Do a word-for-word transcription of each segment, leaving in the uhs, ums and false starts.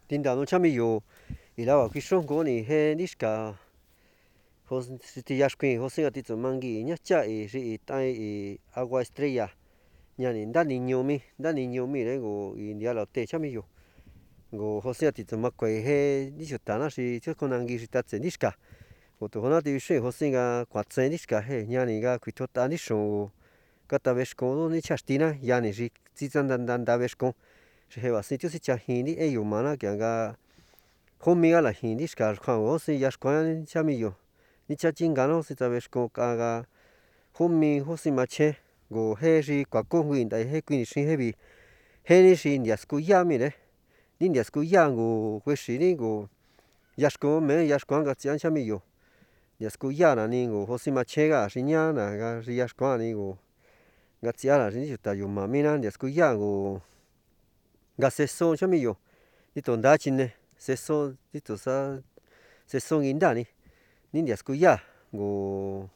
领导侬前面有伊拉话，贵双过呢，嘿，你是个，好是第亚关，好是个地做忙gi，人家是是带伊阿瓜斯特亚，人家那年牛咪，那年牛咪嘞个，伊人家老爹前面有，个好是个地做么贵嘿，你就当那是就可能gi是打针你是个，我都可能对水好是个挂针你是个嘿，人家那个贵托打你上，个打 vez 讲你吃的呢，人家是只针单单打 vez 讲，是嘿话是就是吃稀的，哎有嘛那讲个。后面个啦，稀的是个看我是也是关下面有，你吃金干咯是在 vez 讲个个后面好是嘛切，个嘿是挂工会但嘿规是嘿比，嘿你是也是个亚米嘞，你也是个亚个会是那个，也是个没也是关个这样下面有，也是个亚那那个好是嘛切个是伢那个是也是关那个，个这样啦是你就打有嘛咪啦也是个亚个，个是送下面有，你懂打进呢？se son dito sa se son indani ni ndias kuya go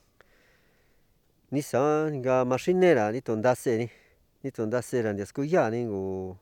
ni sa nga machinera ni tonda se ni ni tonda se la ndias kuya ni go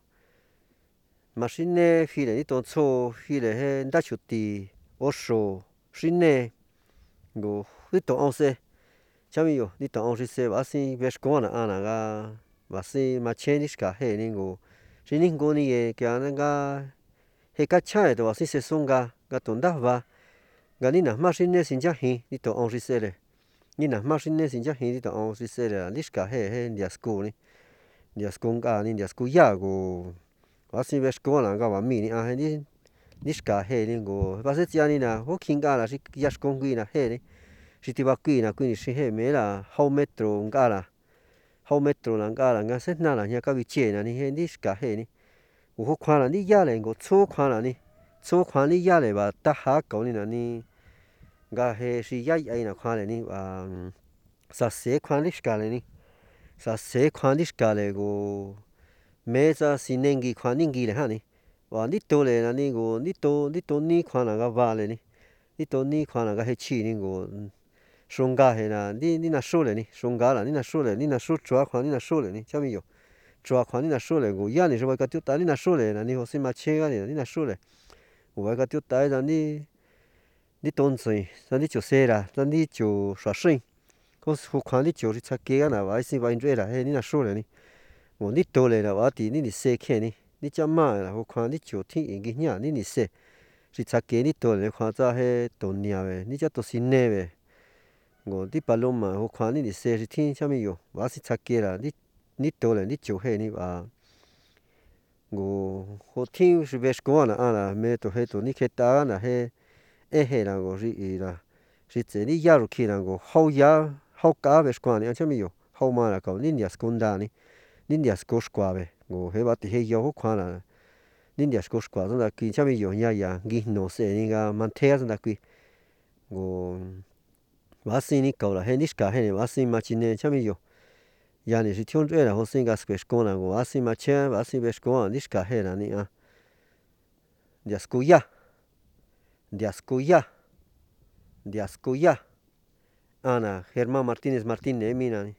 machine file ni ton so file he nda chuti osho shine go ni to onse chami yo ni to onse se va si ves ko na ana ga va si ma chen ni ska he ni go shini go ni ye kya nga he ka cha to si se sunga ga tonda va ga ni na machine sin ja hi ni to onse se le ni na machine sin ja hi ni to onse se le ni ska he he ndias ko ni ndias ko ga ni ndias ko ya go va si ves ko na ga va mi ni a he ni ni ska he ni go va se tia ni na ho king ga la si ya ko gui na he ni si ti va qui na qui ni si he me la how metro ga la how metro la ga la nga se na la nya ka vi che na ni he ni ska he ni ho kwa la ni ya le go cho kwa la ni cho kwa ni ya le ba ta ha ko ni na ni ga he si ya ai na kwa le ni ba sa se kwa ni ska le ni sa se kwa ni ska le go me sa si nengi kwa ni gi le ha ni wa ni to le na ni go ni to ni to ni kwa na ga va le ni ni to ni kwa na ga he chi ni go song ga he na ni ni na sho le ni song ga la ni na sho le ni na sho chua kwa ni na sho le ni cha mi yo chua kwa ni na sho le go ya ni so ka tu ta ni na sho le na ni ho si ma che ga ni ni na sho le wa ka tu ta da ni ni ton zui sa ni chu se la sa ni chu shwa shin ko ho kwa ni chu ri cha ke ga na wa si wa in la he ni na sho le ni wo ni to le la wa ti ni ni se ke ni ni cha ma la ho kwa ni chu thi in gi nya ni ni se si cha ke ni to le kwa za he to nia ve ni cha to si ne ve go di paloma ho kwa ni ni se si thi cha mi yo wa si cha ke la ni ni to le ni chu he ni ba go ho thi si ve sko na a la me to he to ni ke ta na he e he la go ri la si ze ni ya ru ki la go ho ya ho ka ve sko ni cha mi yo ho ma la ko ni ni skunda ni ni ni sko skwa ve go he ba ti he yo ho kwa la ni ni sko skwa so la ki cha mi yo nya ya gi no se ni ga man the so la ki go wa si ni ko la he ni ska he ni wa si ma chi ne cha mi yo ya ni si thion zhe la ho si ga sko sko la go wa si ma che wa si ve sko ni ska he la ni a dia sko ya dia sko ya dia sko ya Ana Germán Martínez Martínez mi na ni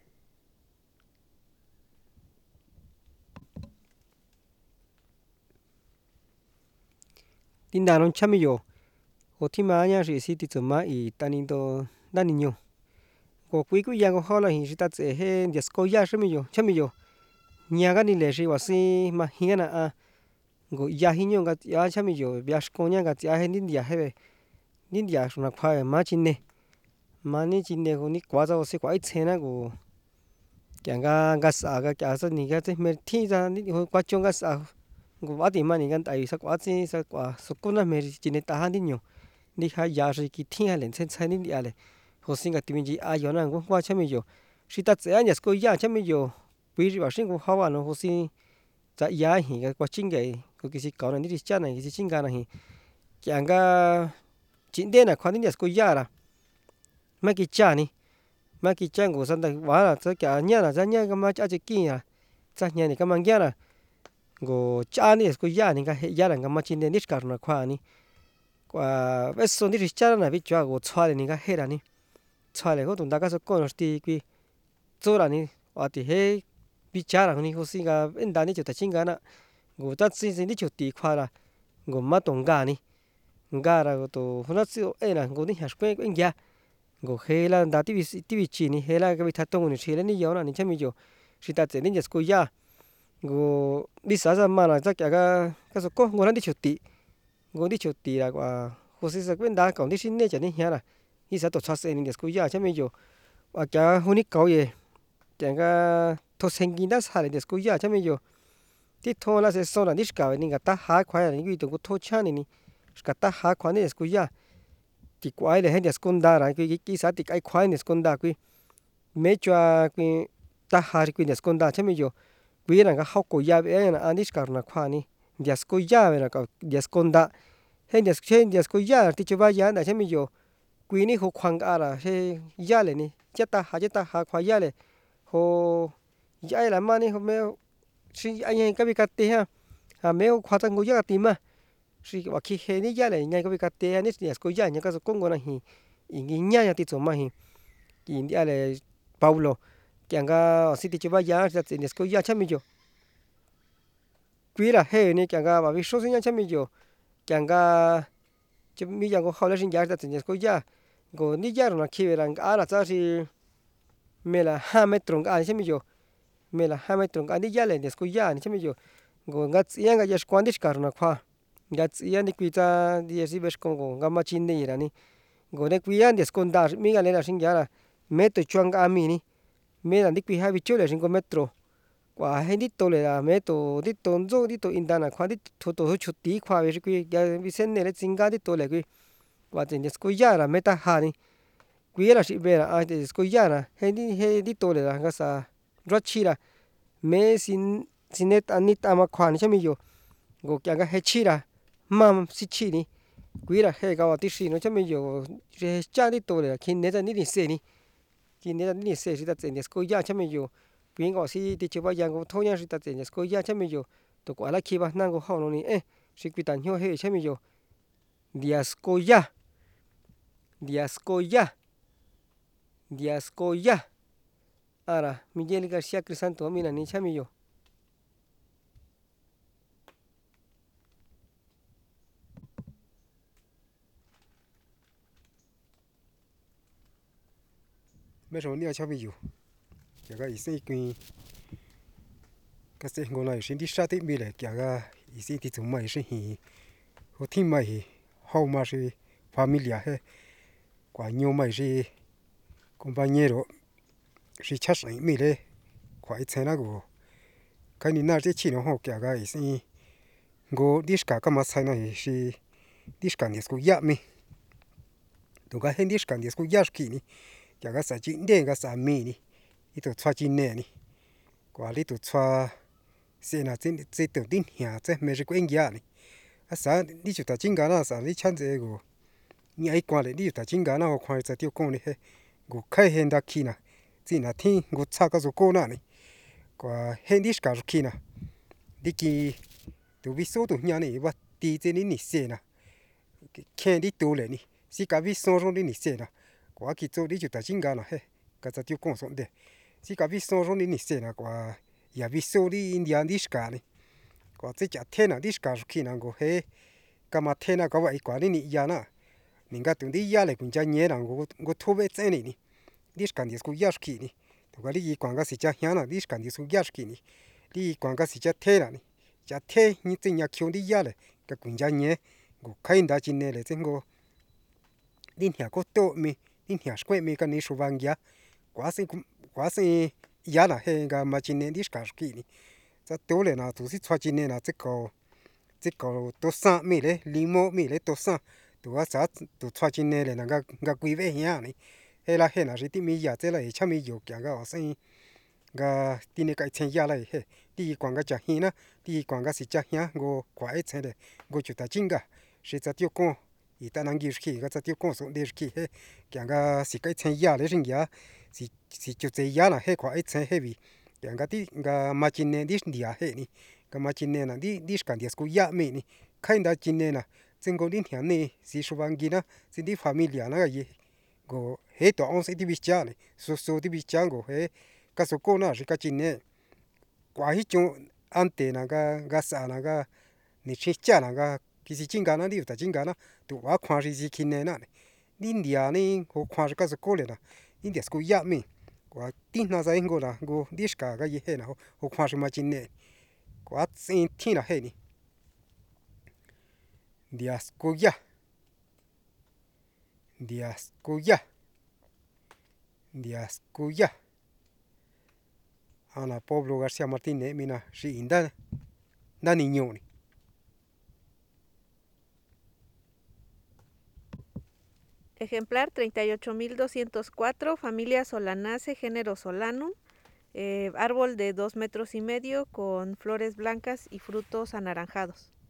tin đàn ông chăm yo o thi mà nha sĩ sĩ thì怎么以当年都那年有我贵贵样个好了，现是他这些也是高压什么有，什么有，伢个你来是话是嘛现在啊，我压现用个压什么有，别是高伢个压现你压迄个，你压上那块嘛真呢，嘛你真呢个你挂着是挂一千那个，讲个个啥个假设你个这没天上你挂中个啥。我话点嘛，你看大约是挂子是挂，是过那没今年大汉的牛，你看牙是给天下连成菜你牙嘞，或是个对面啊有那我挂前面有，是他这样也是个牙前面有，比如话是个好玩咯，或是在牙hen个挂真个，个其实搞那你的家呢，其实真个那hen，讲个今天呢，看你也是个牙啦，没给家呢，没给家我上的完了，这个伢啦，这伢个嘛家就见啊，这伢你干嘛伢啦？go cha ni ko ya ni ga he ya la ga ma chin ne ni ka na kwa ni kwa ve so ni ri cha na bi chwa go chwa le ni ga he ra ni chwa le go tun da ga so ko no sti ki zo ra ni wa ti he bi cha ra ni ko si ga en da ni chu ta chin ga na go ta si si ni chu ti kwa la ngo má to ngani ngara to na sio era ngo ni hashpe ngya ngo hela nda tibi tibi chini hela ka bitha tongo ni chile ni yona ni chamiyo shita tse ni sko ya ngo bisa sa mala cha kya ga ka so ko ngo ran di chuti ngo di chuti ra kwa josi sa kwenda ka ni shin ne cha ni hiara isa to chase ni sko ya chamiyo wa kya huni kau ye kya ga to sengi da sa le sko ya chamiyo ti thola se so la ni shka ni ga ta ha kwa ni gi to ko to cha ni ni shka ta ha kwa ni sko ya ti kwai le hen ya skunda ra ki ki sa ti kai kwai ni skunda kwi me chwa kwi ta ha ri kwi ni skunda chamiyo kwi ra ga ha ko ya be na ani shka na kwa ni ya sko ya be ra ka ya skunda hen ya chen ya sko ya ti chuba ya na chamiyo kwi ni ho khwang ga ra he ya le ni cha ta ha cha ta ha kwa ya le ho ya la ma ni ho me shi ai ka bi ka te ha ha me ho khwa ta ngo ya ti ma shi wa ki he ni ya le nya ka bi ka te ni ya sko ya nya ka so kongo na hi ingi nya ya ti zo ma hi in dia le Paulo kyang ga si ti chuba ya sa ni sko ya chamiyo kwi ra he ni kyang ga ba bi so si nya chamiyo kyang ga chumi ya go ha la shin ya sa ni sko ya go ni ya ro na ki ra ga ra sa si me la ha metro ga chamiyo me la ha metro ga ni ya le ni sko ya ni chamiyo go ga tsiya ga ya shkwan di shkar na kwa ga tsiya ni kwi ta di si besh kongo ga ma chin ni ra ni go ne kwi ya ni skonda mi ga le ra shin ya ra me to chuang ga mi ni me ra ni kwi ha bi chu le shin go metro kwa he ni to le ra me to di to nzo di to inda na kwa di to to chu ti kwa be shi kwi ya bi sen ne le tsing ga di to le kwi wa te ni sko ya ra me ta ha ni kwi ra shi be ra a te sko ya ra he ni he di to le ra ga sa ro chi ra me sin sinet ani ta ma kwa ni chamiyo go kya ga he chi ra ma si chi ni kwi ra he ga wa ti shi no chamiyo je cha di to le kin ne da ni ni se ni kin ne da ni se shi ta tse ni sko ya chamiyo kwi ngo si ti chuba ya go to nya shi ta tse ni sko ya chamiyo to kwa la ki ba na go ho no ni e shi kwi ta nyo he chamiyo dia sko ya dia sko ya dia sko ya ara Miguel García Crisanto mi na ni chamiyo me ro ni a chamiyo kya ga isi kwi ka se ngo na shin di sha ti mi le kya ga isi ti zu mai shi hi ho ti mai ho ma shi familia he kwa nyu mai shi compañero shi cha shi mi le kwa i tsena go ka ni na ji chi no ho kya ga isi ngo di shka ka ma sai na hi shi di shka ni sku ya mi to ga hen di shka ni sku ya shki ni kya ga sa chi de ga sa mi ni i to chwa chi ne ni kwa li to chwa se na tsin tsi to din hia tse me ji kwen ya ni a sa ni chu ta chin ga na sa li chan ze go ni ai kwa le ni ta chin ga na ho khwa sa ti ko ni he go khai hen da ki na tsi na thi go cha ka zo ko na ni kwa hen di shka ki na di ki to vi so to nya ni wa ti tse ni ni se na khen di to le ni si ka vi so ro ni ni se na kwa ki zo di chu ta chin ga na he ka sa ti ko so de si ka vi so ro ni ni se na kwa ya vi so di india di shka ni kwa tse cha the na di shka ki na go he ka ma the na ka wa i kwa ni ni ya na ni ga tu di ya le kun cha nye na go go to be tse ni ni di shka ni sku ya shki ni to ga li kwa ga si cha hya na di shka ni sku ya shki ni li kwa ga si cha the na ni cha the ni tse nya kyo di ya le ka kun cha nye go kai nda chin ne le tse go din hya ko to mi din hya shkwe mi ka ni shu bang ya kwa si kwa si ya na he ga ma chin ne di shka shki ni za to le na tu si chwa chin ne na tse ko tse ko to sa mi le limo mi le to sa to ga sa to chwa chin ne le na ga ga kwi ve hya ni he la he na ri ti mi ya tse la he cha mi yo kya ga sa ga ti ne kai chen ya la he ti kwang ga cha hi na ti kwang ga si cha hya go kwa e chen de go chu ta chin ga shi za ti ko i ta nang gi shi ga za ti ko so de shi he kya ga si kai chen ya le ring ya si si chu ze ya na he kwa e chen he bi kya ga ti ga ma chin ne di ya he ni ga ma chin ne na di di shkan di sku ya mi ni kai da chin ne na tsen go din hya ni si shu bang gi na si di familia na ga ye go he to on se di bi cha ni so so di bi cha go he ka so ko na shi ka chin ne kwa hi chu ante na ga ga sa na ga ni chi cha na ga kisi chingana đi ta chingana tu wa khoan si si kine na India ni ko khoan ka so ko le na India sko ya mi wa tin na sa ingo na go diska ga ye na ho khoan si ma chin ne ko at sin tin na he ni India sko ya India sko ya India sko ya Ana Pablo García Martínez mina si inda na niño ni Ejemplar treinta y ocho mil doscientos cuatro, familia Solanaceae, género Solanum, eh, árbol de dos metros y medio con flores blancas y frutos anaranjados.